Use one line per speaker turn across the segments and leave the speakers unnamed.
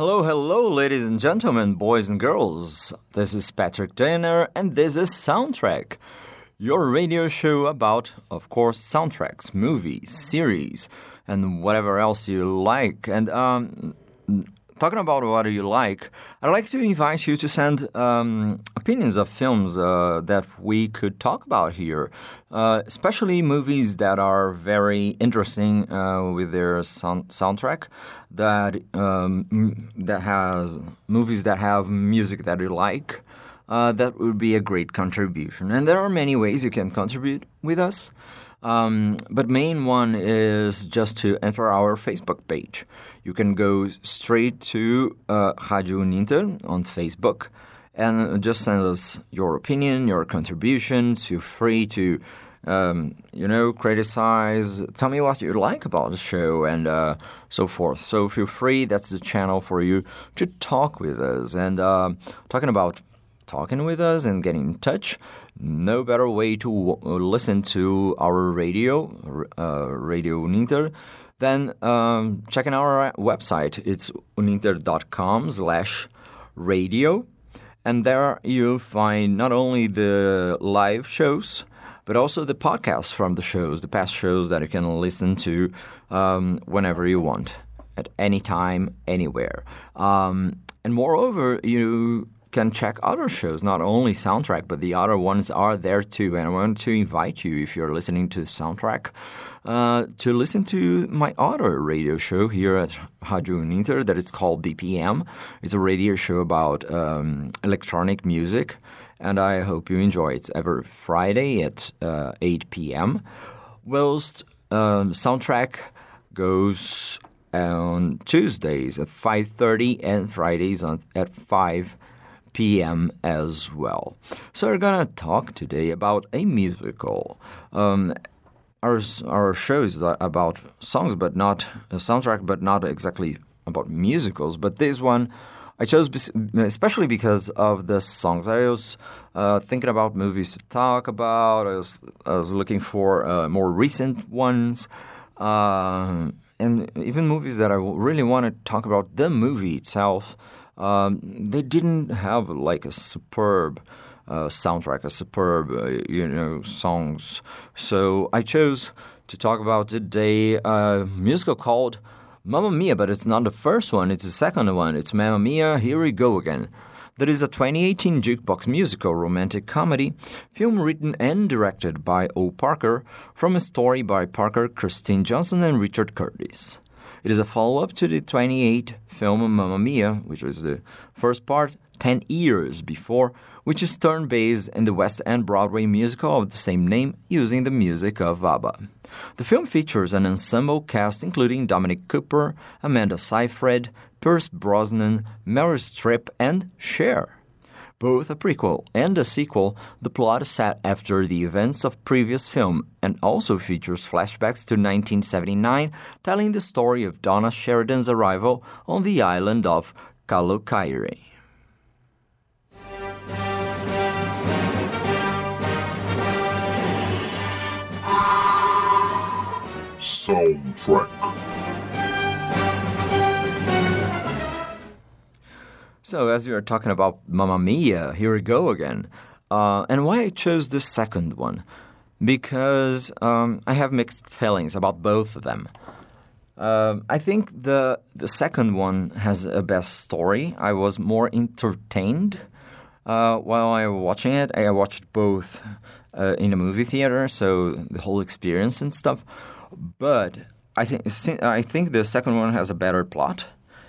Hello, ladies and gentlemen, boys and girls. This is Patrick Danner, and this is Soundtrack, your radio show about, of course, soundtracks, movies, series, and whatever else you like. And talking about what you like, I'd like to invite you to send opinions of films that we could talk about here, especially movies that are very interesting with their soundtrack, that has movies that have music that you like. That would be a great contribution. And there are many ways you can contribute with us. But main one is just to enter our Facebook page. You can go straight to Rádio Uninter on Facebook and just send us your opinion, your contributions. Feel free to, criticize. Tell me what you like about the show and so forth. So feel free. That's the channel for you to talk with us. And talking with us and getting in touch, no better way to listen to our Radio Uninter, than checking our website. It's uninter.com/radio, and there you'll find not only the live shows, but also the podcasts from the shows, the past shows that you can listen to whenever you want, at any time, anywhere. And moreover, you can check other shows, not only Soundtrack, but the other ones are there too. And I want to invite you, if you're listening to Soundtrack, to listen to my other radio show here at Rádio Uninter that is called BPM. It's a radio show about electronic music, and I hope you enjoy it. It's every Friday at 8 p.m., whilst Soundtrack goes on Tuesdays at 5:30 and Fridays at 5 p.m. as well. So we're going to talk today about a musical. Our show is about songs, but not a soundtrack, but not exactly about musicals. But this one I chose especially because of the songs. I was thinking about movies to talk about. I was looking for more recent ones. And even movies that I really want to talk about the movie itself. They didn't have like a superb soundtrack, a superb, songs. So I chose to talk about today a musical called Mamma Mia, but it's not the first one, it's the second one. It's Mamma Mia, Here We Go Again. That is a 2018 jukebox musical romantic comedy film written and directed by O. Parker from a story by Parker, Christine Johnson, and Richard Curtis. It is a follow-up to the 2008 film Mamma Mia, which was the first part 10 years before, which is turn-based in the West End Broadway musical of the same name using the music of ABBA. The film features an ensemble cast including Dominic Cooper, Amanda Seyfried, Pierce Brosnan, Meryl Streep, and Cher. Both a prequel and a sequel, the plot is set after the events of previous film and also features flashbacks to 1979, telling the story of Donna Sheridan's arrival on the island of Kalokairi.
Soundtrack.
So, as we are talking about Mamma Mia, Here We Go Again. And why I chose the second one? Because I have mixed feelings about both of them. I think the second one has a best story. I was more entertained while I was watching it. I watched both in a movie theater, so the whole experience and stuff. But I think the second one has a better plot.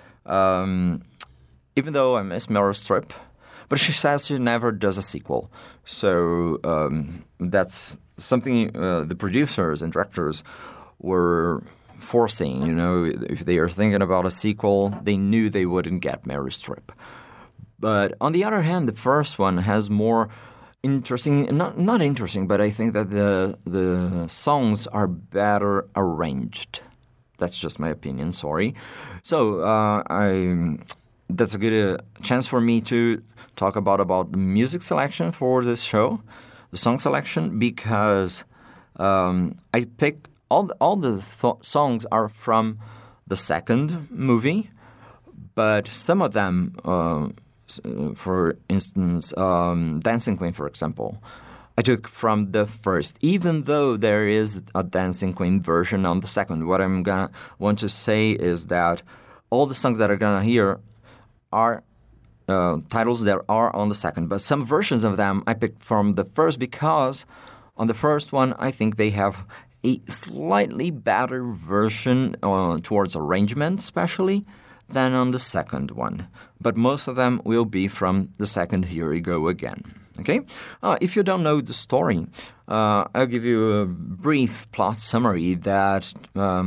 Even though I miss Meryl Streep, but she says she never does a sequel. So that's something the producers and directors were forcing. If they are thinking about a sequel, they knew they wouldn't get Meryl Streep. But on the other hand, the first one has more interesting, not interesting, but I think that the songs are better arranged. That's just my opinion, sorry. So that's a good chance for me to talk about the music selection for this show, the song selection, because I pick all the songs are from the second movie, But some of them, for instance, Dancing Queen, for example, I took from the first, even though there is a Dancing Queen version on the second. What I'm going to want to say is that all the songs that are going to hear are titles that are on the second. But some versions of them I picked from the first because on the first one, I think they have a slightly better version towards arrangement, especially, than on the second one. But most of them will be from the second Here We Go Again. Okay? If you don't know the story, I'll give you a brief plot summary that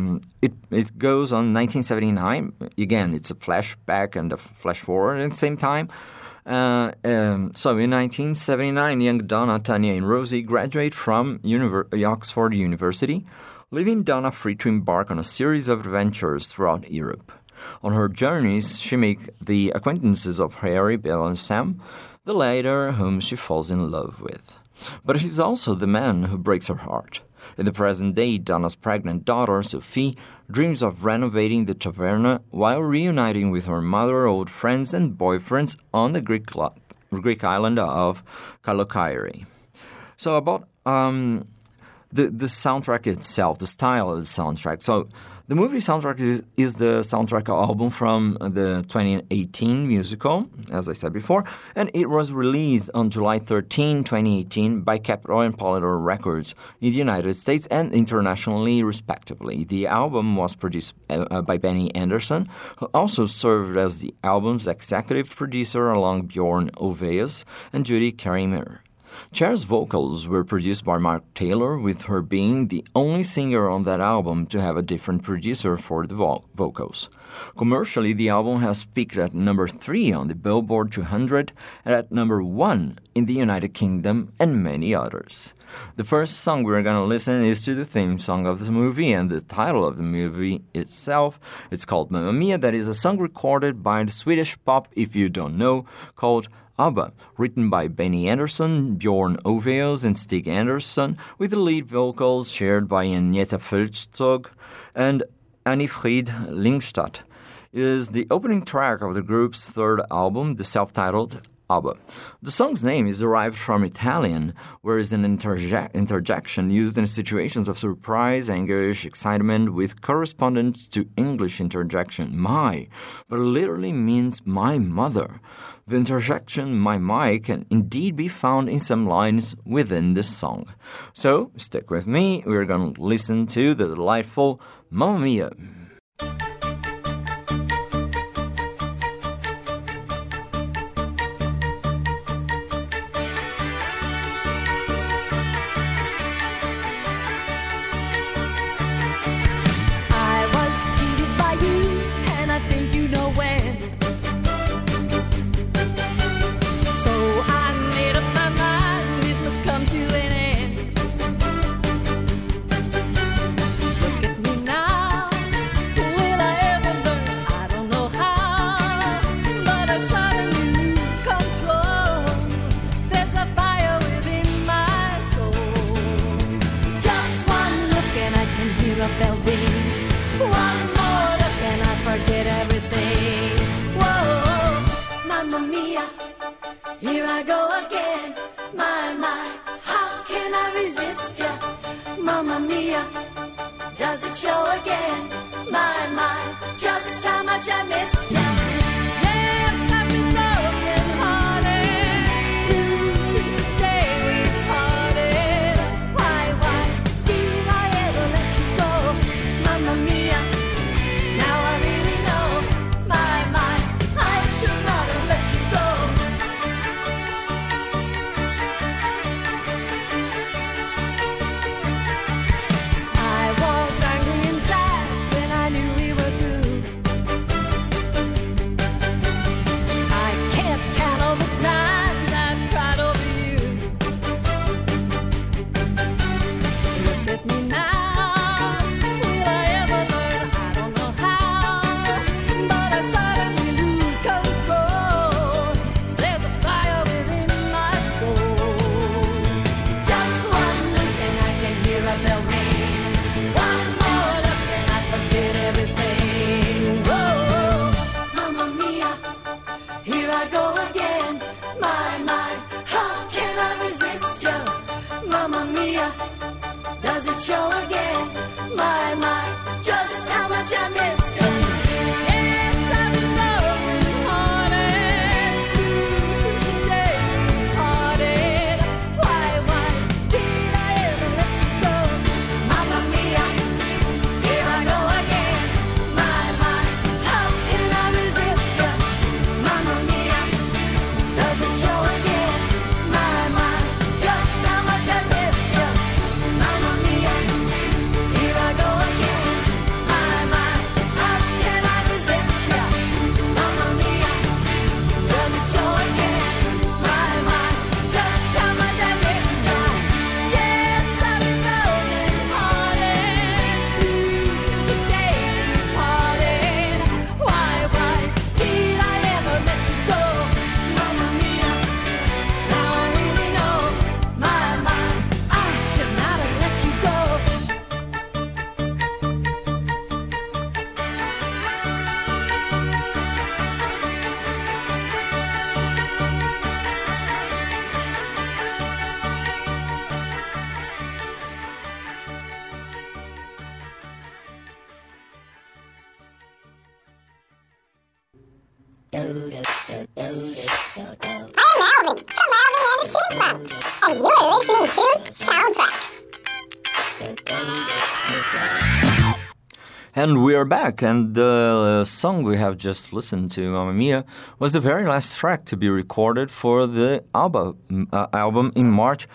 it goes on 1979. Again, it's a flashback and a flash forward at the same time. So in 1979, young Donna, Tanya, and Rosie graduate from Oxford University, leaving Donna free to embark on a series of adventures throughout Europe. On her journeys, she makes the acquaintances of Harry, Bill, and Sam, the latter whom she falls in love with. But he's also the man who breaks her heart. In the present day, Donna's pregnant daughter, Sophie, dreams of renovating the taverna while reuniting with her mother, old friends, and boyfriends on the Greek island of Kalokairi. So about the soundtrack itself, the style of the soundtrack. So the movie soundtrack is the soundtrack album from the 2018 musical, as I said before, and it was released on July 13, 2018 by Capitol and Polydor Records in the United States and internationally, respectively. The album was produced by Benny Andersson, who also served as the album's executive producer along Bjorn Ulvaeus and Judy Carrimer. Cher's vocals were produced by Mark Taylor, with her being the only singer on that album to have a different producer for the vocals. Commercially, the album has peaked at number 3 on the Billboard 200 and at number 1 in the United Kingdom and many others. The first song we're going to listen is to the theme song of the movie and the title of the movie itself. It's called Mamma Mia. That is a song recorded by the Swedish pop, if you don't know, called ABBA, written by Benny Andersson, Bjorn Ulvaeus, and Stig Andersson, with the lead vocals shared by Agneta Fältskog and Anni-Frid Lyngstad. It is the opening track of the group's third album, the self-titled ABBA. The song's name is derived from Italian, where is an interjection used in situations of surprise, anguish, excitement with correspondence to English interjection, my, but literally means my mother. The interjection my can indeed be found in some lines within this song. So, stick with me, we're going to listen to the delightful Mamma Mia.
Does it show again? My, just how much I missed you. Yes, I've been broken hearted. Blue since the day we parted. Why did I ever let you go? Mamma mia, now I really know. My, I should not have let you go. I was angry and sad when I knew we were through. show again. My, just how much I missed you. Yes, I've been broken hearted, blue since the day we parted. Why did I ever let you go? Mamma mia, here I go again. My, how can I resist you? Mamma mia, does it show again? My, just how much I missed you. Mamma mia, here I go again. My, how can I resist you? Mamma mia, does it show again? My, just how much I missed you. Yes, I've been broken hearted, blue since the day we parted. Why did I ever let you go? Mamma mia, now I really know. My, I should not have let you go.
I'm Alvin from Alvin and the Chipmunks, and you're listening to Soundtrack.
And we are back, and the song we have just listened to, Mamma Mia, was the very last track to be recorded for the album in March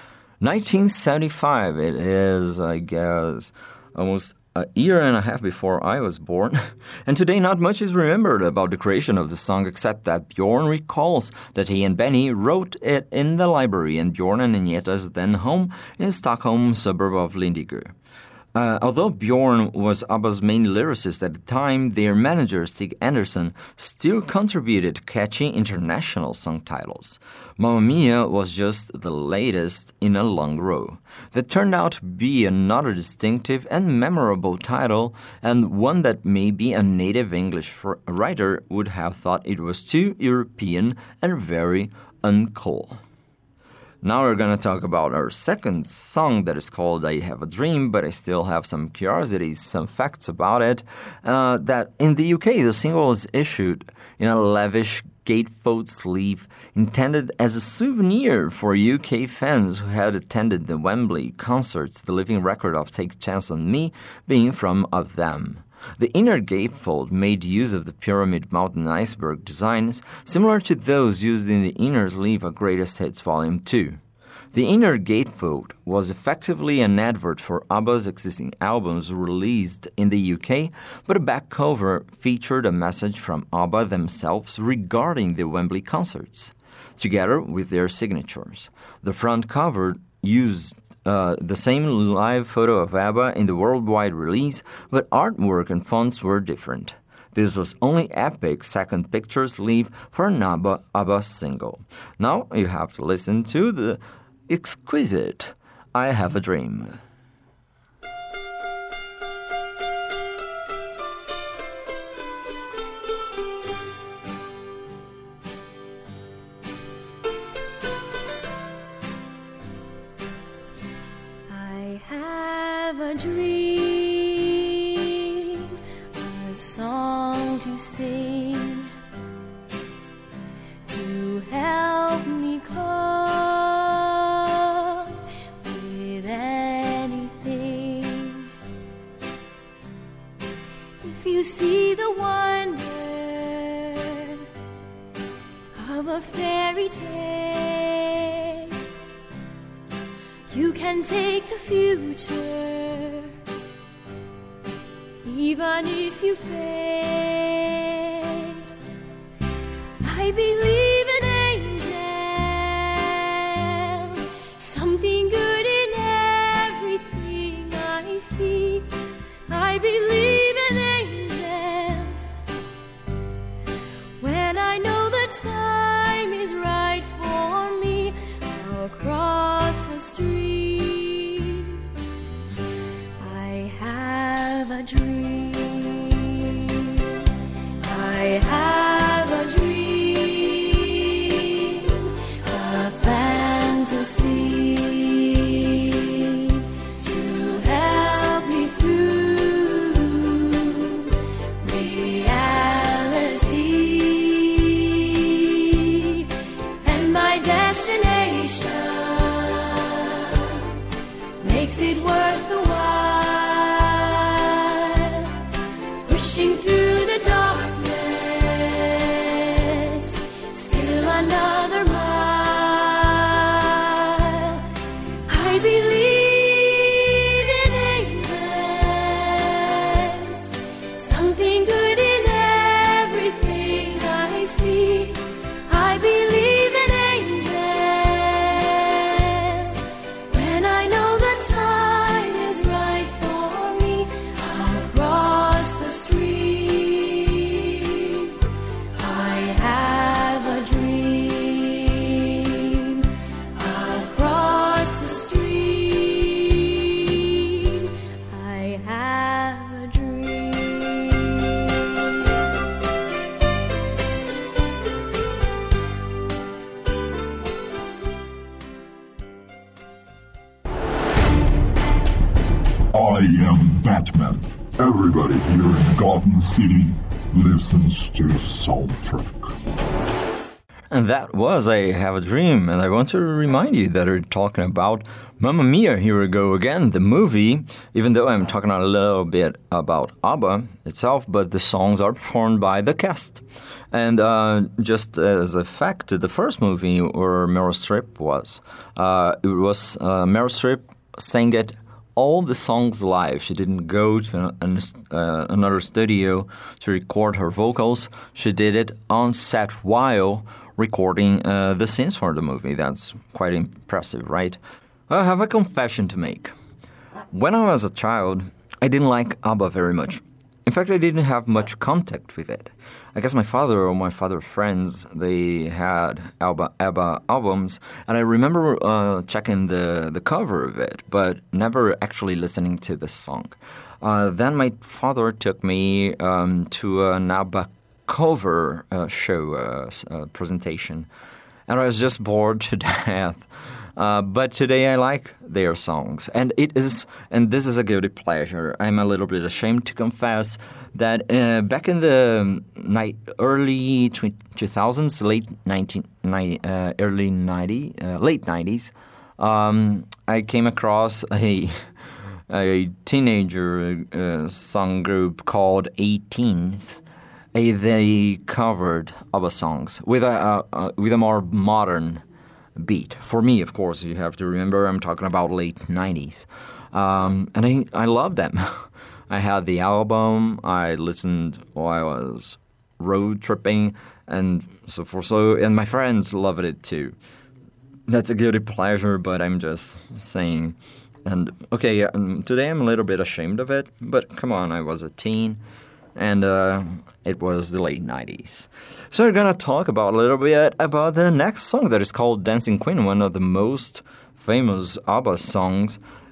1975. It is, I guess, almost a year and a half before I was born. And today not much is remembered about the creation of the song except that Bjorn recalls that he and Benny wrote it in the library in Bjorn and Agneta's then home in Stockholm suburb of Lindiger. Although Bjorn was ABBA's main lyricist at the time, their manager Stig Anderson still contributed catchy international song titles. Mamma Mia was just the latest in a long row. That turned out to be another distinctive and memorable title, and one that maybe a native English writer would have thought it was too European and very uncool. Now we're going to talk about our second song that is called I Have a Dream, but I still have some curiosities, some facts about it. That in the UK, the single was issued in a lavish gatefold sleeve intended as a souvenir for UK fans who had attended the Wembley concerts, the living record of Take a Chance on Me being from of them. The inner gatefold made use of the pyramid mountain iceberg designs, similar to those used in the inner sleeve of Greatest Hits Volume 2. The inner gatefold was effectively an advert for ABBA's existing albums released in the UK, but a back cover featured a message from ABBA themselves regarding the Wembley concerts, together with their signatures. The front cover used the same live photo of ABBA in the worldwide release, but artwork and fonts were different. This was only Epic's second picture sleeve for an ABBA single. Now you have to listen to the exquisite I Have a Dream.
I have a dream, a song to sing, to help me cope with anything. If you see the wonder of a fairy tale, you can take the future, even if you fail. I believe in angels, something good in everything I see. I believe in angels when I know the time is right for me. I'll cross the street. I have a dream. I have a dream. it worth the while? Pushing through the darkness, still another mile. I believe in angels, something good in everything I see. I believe in angels. When I know the time is right for me, I'll cross the stream. I have a dream. I'll cross the stream. I have a dream.
I am Batman. Everybody here in Gotham City listens to Soundtrack.
And that was I Have a Dream, and I want to remind you that we're talking about Mamma Mia, Here We Go Again, the movie, even though I'm talking a little bit about ABBA itself, but the songs are performed by the cast. And just as a fact, the first movie where Meryl Streep was, Meryl Streep sang it all the songs live. She didn't go to another studio to record her vocals. She did it on set while recording the scenes for the movie. That's quite impressive, right? I have a confession to make. When I was a child, I didn't like ABBA very much. In fact, I didn't have much contact with it. I guess my father or my father's friends, they had ABBA albums, and I remember checking the cover of it, but never actually listening to the song. Then my father took me to an ABBA cover show presentation, and I was just bored to death. But today I like their songs, and this is a guilty pleasure. I'm a little bit ashamed to confess that back in the early 2000s, late 90s, I came across a teenager song group called 18s. They covered ABBA songs with a more modern beat. For me, of course, you have to remember I'm talking about late 90s. And I love them. I had the album, I listened while I was road tripping, and so forth. And my friends loved it too. That's a guilty pleasure, but I'm just saying. And okay, today I'm a little bit ashamed of it, but come on, I was a teen. And it was the late 90s. So we're going to talk about a little bit about the next song that is called Dancing Queen, one of the most famous ABBA songs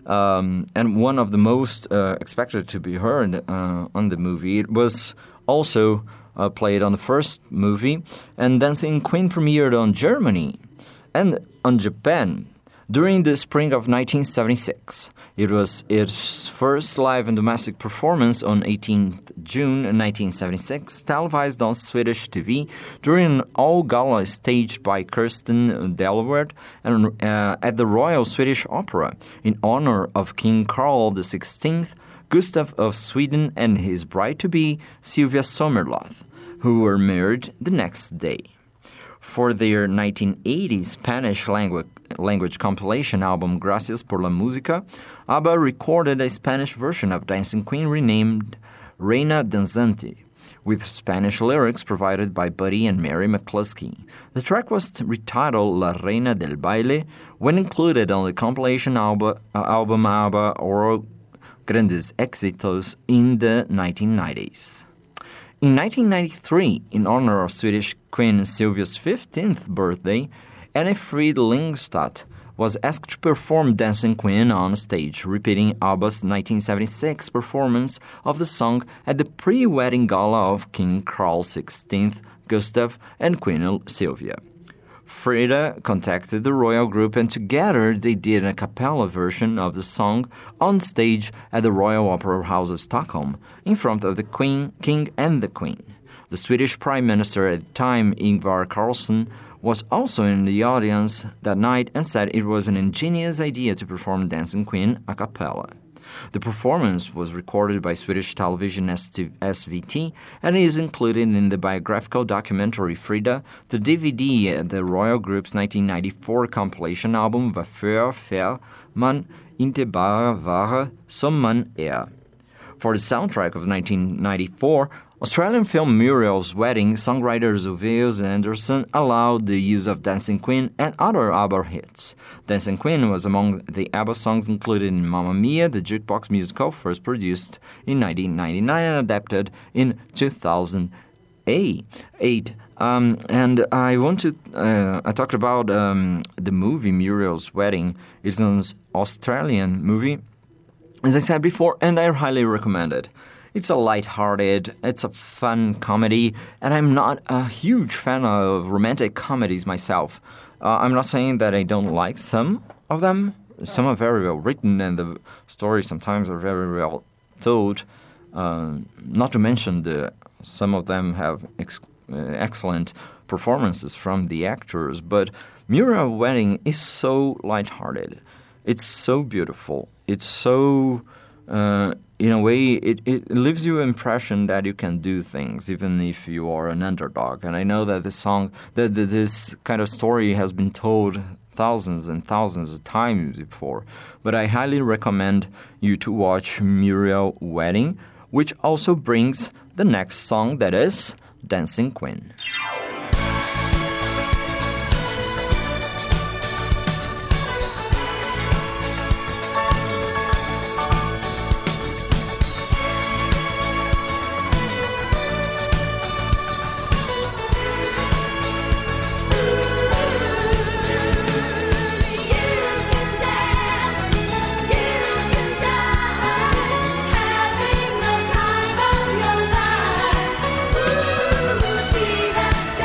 and one of the most expected to be heard on the movie. It was also played on the first movie, and Dancing Queen premiered on Germany and on Japan during the spring of 1976. It was its first live and domestic performance on 18th June 1976, televised on Swedish TV during an all-gala staged by Kirsten Dellwert and at the Royal Swedish Opera in honor of King Carl XVI, Gustav of Sweden, and his bride-to-be Sylvia Sommerlath, who were married the next day. For their 1980 Spanish language compilation album Gracias por la Música, ABBA recorded a Spanish version of Dancing Queen renamed Reina Danzante, with Spanish lyrics provided by Buddy and Mary McCluskey. The track was retitled La Reina del Baile when included on the compilation album ABBA Oro Grandes Éxitos in the 1990s. In 1993, in honor of Swedish Queen Sylvia's 15th birthday, Anne Frid Lyngstad was asked to perform Dancing Queen on stage, repeating ABBA's 1976 performance of the song at the pre-wedding gala of King Carl XVI, Gustav, and Queen Sylvia. Frida contacted the royal group, and together they did a cappella version of the song on stage at the Royal Opera House of Stockholm, in front of the Queen, King, and the Queen. The Swedish Prime Minister at the time, Ingvar Carlsson, was also in the audience that night and said it was an ingenious idea to perform Dancing Queen a cappella. The performance was recorded by Swedish television SVT and is included in the biographical documentary Frida, the DVD at the Royal Group's 1994 compilation album Varför får man inte bara vara som man är. For the soundtrack of 1994, Australian film Muriel's Wedding songwriter Sylvius Anderson allowed the use of Dancing Queen and other ABBA hits. Dancing Queen was among the ABBA songs included in Mamma Mia, the jukebox musical first produced in 1999 and adapted in 2008. And I want to, I talked about the movie Muriel's Wedding. It's an Australian movie, as I said before, and I highly recommend it. It's a light-hearted, it's a fun comedy, and I'm not a huge fan of romantic comedies myself. I'm not saying that I don't like some of them. Some are very well written, and the stories sometimes are very well told. Not to mention some of them have excellent performances from the actors, but Muriel's Wedding is so light-hearted. It's so beautiful. It's so... in a way, it leaves you an impression that you can do things, even if you are an underdog. And I know that this kind of story has been told thousands and thousands of times before. But I highly recommend you to watch Muriel's Wedding, which also brings the next song, that is Dancing Queen.
Having the time of your life. Ooh, see that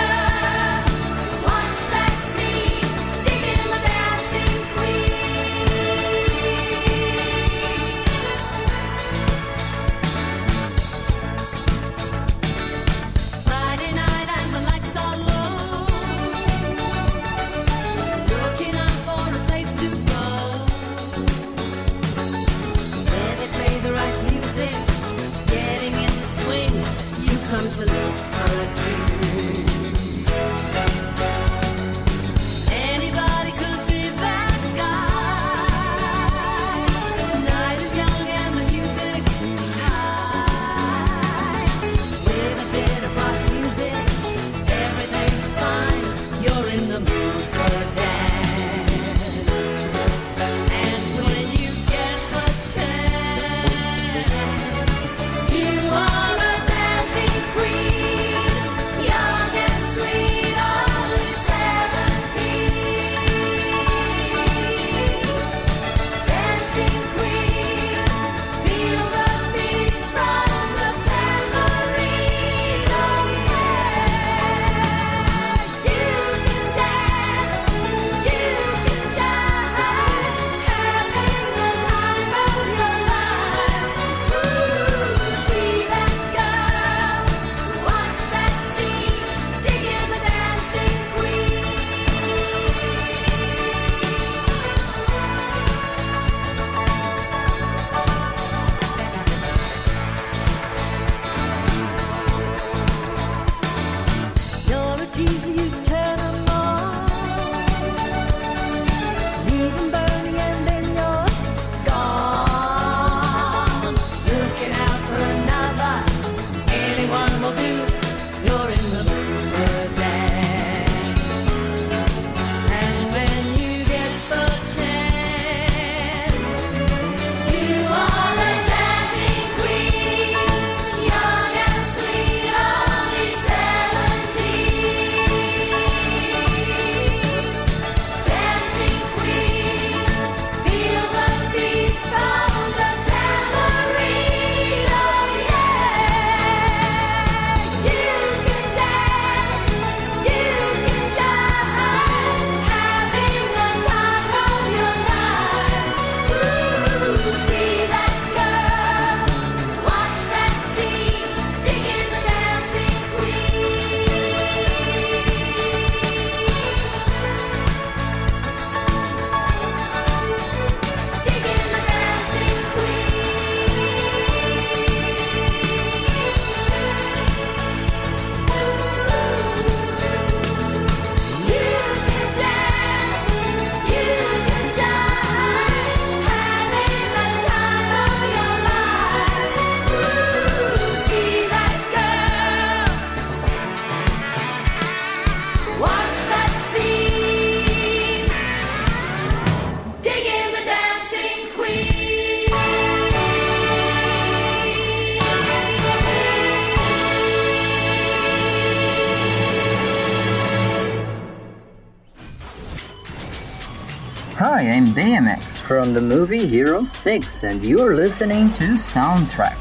Hi, I'm BMX from the movie Hero 6, and you're listening to Soundtrack.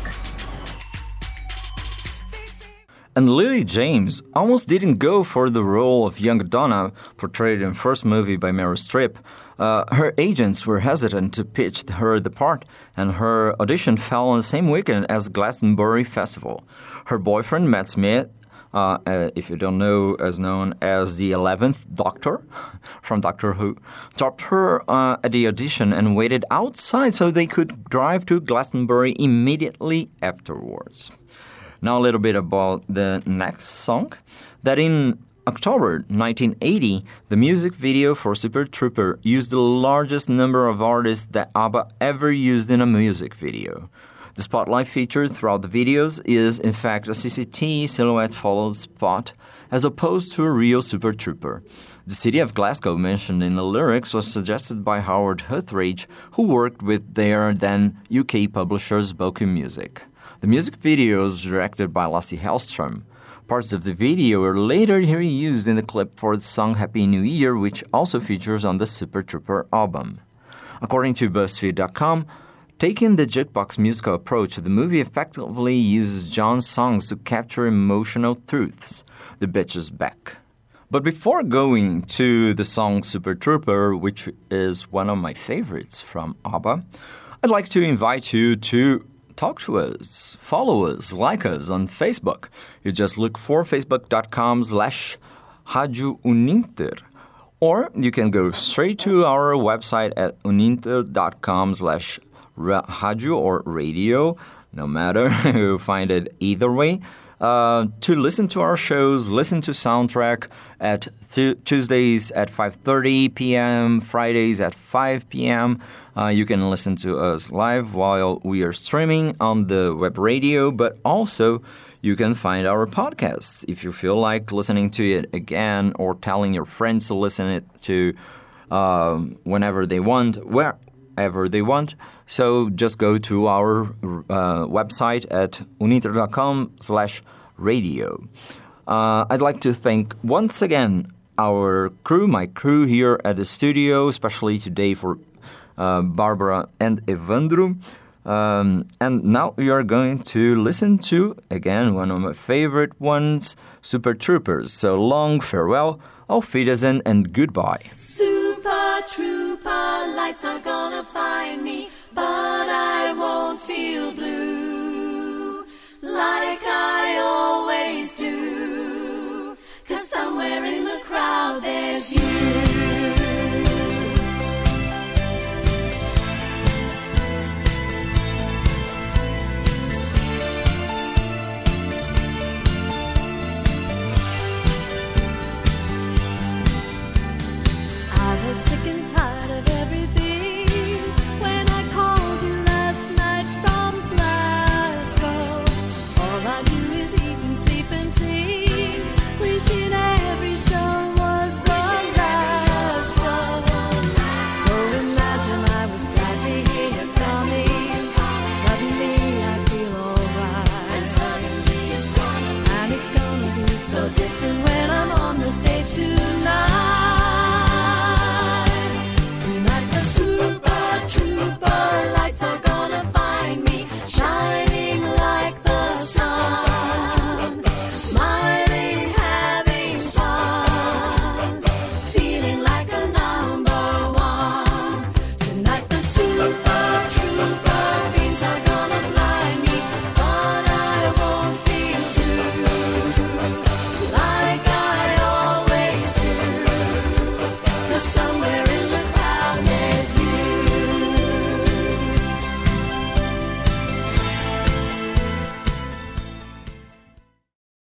And Lily James almost didn't go for the role of young Donna, portrayed in the first movie by Meryl Streep. Her agents were hesitant to pitch her the part, and her audition fell on the same weekend as Glastonbury Festival. Her boyfriend, Matt Smith, if you don't know, as known as the 11th Doctor from Doctor Who, dropped her at the audition and waited outside so they could drive to Glastonbury immediately afterwards. Now a little bit about the next song. That in October 1980, the music video for Super Trooper used the largest number of artists that ABBA ever used in a music video. The spotlight featured throughout the videos is, in fact, a CCT silhouette-followed spot, as opposed to a real Super Trooper. The city of Glasgow mentioned in the lyrics was suggested by Howard Huthridge, who worked with their then UK publishers Boku Music. The music video was directed by Lasse Hallström. Parts of the video were later reused in the clip for the song Happy New Year, which also features on the Super Trooper album. According to BuzzFeed.com, taking the jukebox musical approach, the movie effectively uses John's songs to capture emotional truths. The bitch is back. But before going to the song Super Trooper, which is one of my favorites from ABBA, I'd like to invite you to talk to us, follow us, like us on Facebook. You just look for facebook.com/Rádio Uninter. Or you can go straight to our website at uninter.com/radio or radio, no matter, you'll find it either way. To listen to our shows, listen to Soundtrack at Tuesdays at 5:30 p.m., Fridays at 5 p.m. You can listen to us live while we are streaming on the web radio, but also you can find our podcasts if you feel like listening to it again or telling your friends to listen it to whenever they want, wherever they want. So just go to our website at uninter.com/radio. I'd like to thank once again our crew, my crew here at the studio, especially today for Barbara and Evandro. And now we are going to listen to, again, one of my favorite ones, Super Troopers. So long, farewell, auf Wiedersehen, and goodbye.
Super Trooper, lights are gonna find me, but I won't feel blue like I always do. 'Cause somewhere in the crowd